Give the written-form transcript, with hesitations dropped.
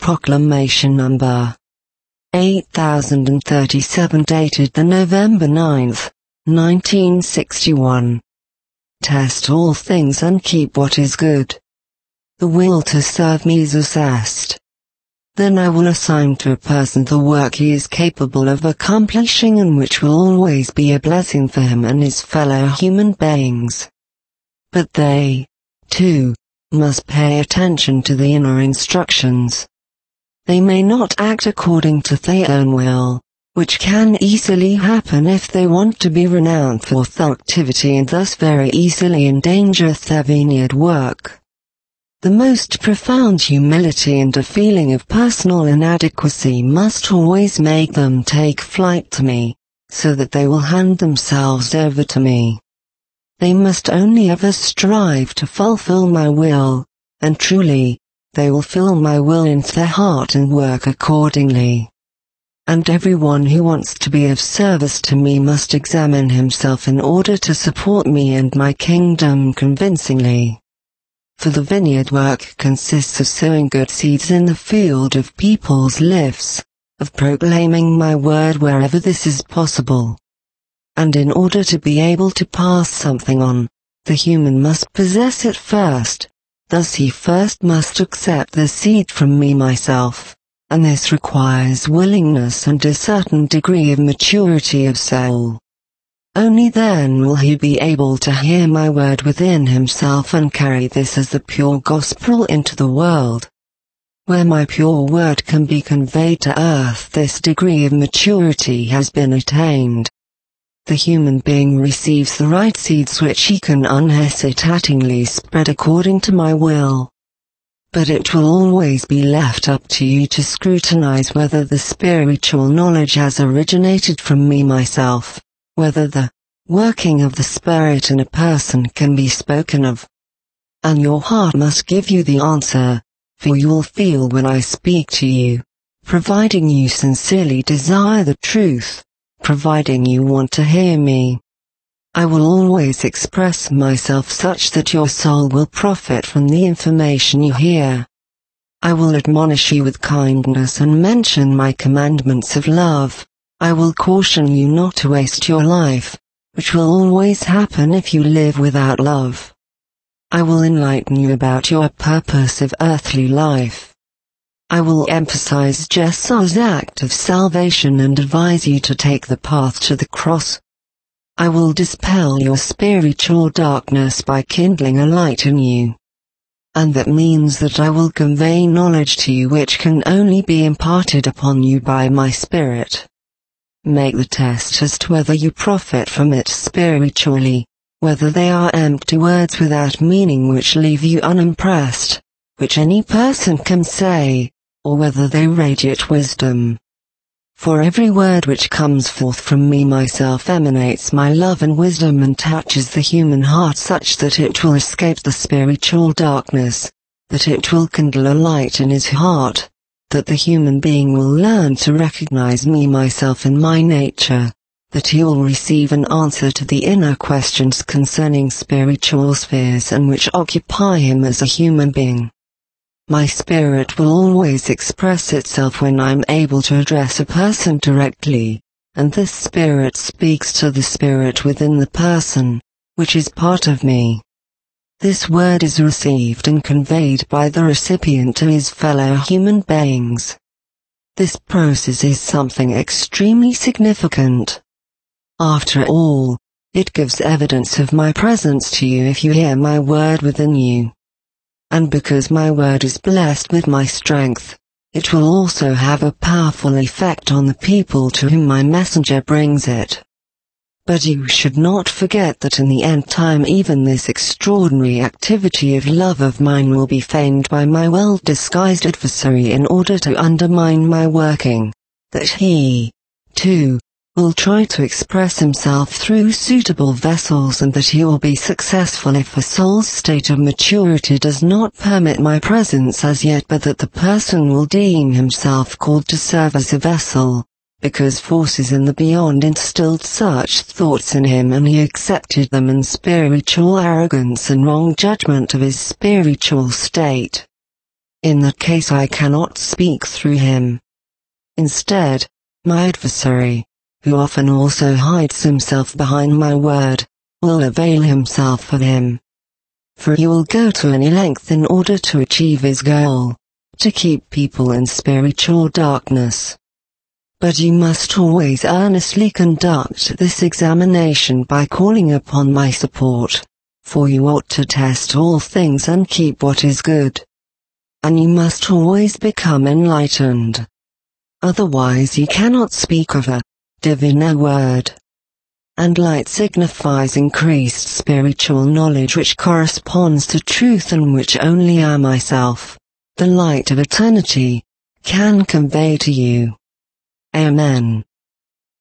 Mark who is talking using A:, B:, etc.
A: Proclamation Number 8037 dated the November 9th, 1961. Test all things and keep what is good. The will to serve me is assessed. Then I will assign to a person the work he is capable of accomplishing and which will always be a blessing for him and his fellow human beings. But they, too, must pay attention to the inner instructions. They may not act according to their own will, which can easily happen if they want to be renowned for their activity and thus very easily endanger their vineyard work. The most profound humility and a feeling of personal inadequacy must always make them take flight to me, so that they will hand themselves over to me. They must only ever strive to fulfill my will, and truly, they will feel my will in their heart and work accordingly. And everyone who wants to be of service to me must examine himself in order to support me and my kingdom convincingly. For the vineyard work consists of sowing good seeds in the field of people's lives, of proclaiming my word wherever this is possible. And in order to be able to pass something on, the human must possess it first, thus he first must accept the seed from me myself, and this requires willingness and a certain degree of maturity of soul. Only then will he be able to hear my word within himself and carry this as the pure gospel into the world. Where my pure word can be conveyed to earth, this degree of maturity has been attained. The human being receives the right seeds which he can unhesitatingly spread according to my will. But it will always be left up to you to scrutinize whether the spiritual knowledge has originated from me myself, whether the working of the Spirit in a person can be spoken of. And your heart must give you the answer, for you will feel when I speak to you, providing you sincerely desire the truth, providing you want to hear me. I will always express myself such that your soul will profit from the information you hear. I will admonish you with kindness and mention my commandments of love. I will caution you not to waste your life, which will always happen if you live without love. I will enlighten you about your purpose of earthly life. I will emphasize Jesus' act of salvation and advise you to take the path to the cross. I will dispel your spiritual darkness by kindling a light in you. And that means that I will convey knowledge to you which can only be imparted upon you by my Spirit. Make the test as to whether you profit from it spiritually, whether they are empty words without meaning which leave you unimpressed, which any person can say, or whether they radiate wisdom. For every word which comes forth from me myself emanates my love and wisdom and touches the human heart such that it will escape the spiritual darkness, that it will kindle a light in his heart, that the human being will learn to recognize me myself in my nature, that he will receive an answer to the inner questions concerning spiritual spheres and which occupy him as a human being. My spirit will always express itself when I am able to address a person directly, and this spirit speaks to the spirit within the person, which is part of me. This word is received and conveyed by the recipient to his fellow human beings. This process is something extremely significant. After all, it gives evidence of my presence to you if you hear my word within you. And because my word is blessed with my strength, it will also have a powerful effect on the people to whom my messenger brings it. But you should not forget that in the end time even this extraordinary activity of love of mine will be feigned by my well-disguised adversary in order to undermine my working, that he, too, will try to express himself through suitable vessels and that he will be successful if a soul's state of maturity does not permit my presence as yet, but that the person will deem himself called to serve as a vessel, because forces in the beyond instilled such thoughts in him and he accepted them in spiritual arrogance and wrong judgment of his spiritual state. In that case I cannot speak through him. Instead, my adversary, who often also hides himself behind my word, will avail himself of him. For he will go to any length in order to achieve his goal, to keep people in spiritual darkness. But you must always earnestly conduct this examination by calling upon my support, for you ought to test all things and keep what is good. And you must always become enlightened. Otherwise you cannot speak of a divine word. And light signifies increased spiritual knowledge which corresponds to truth and which only I myself, the light of eternity, can convey to you. Amen.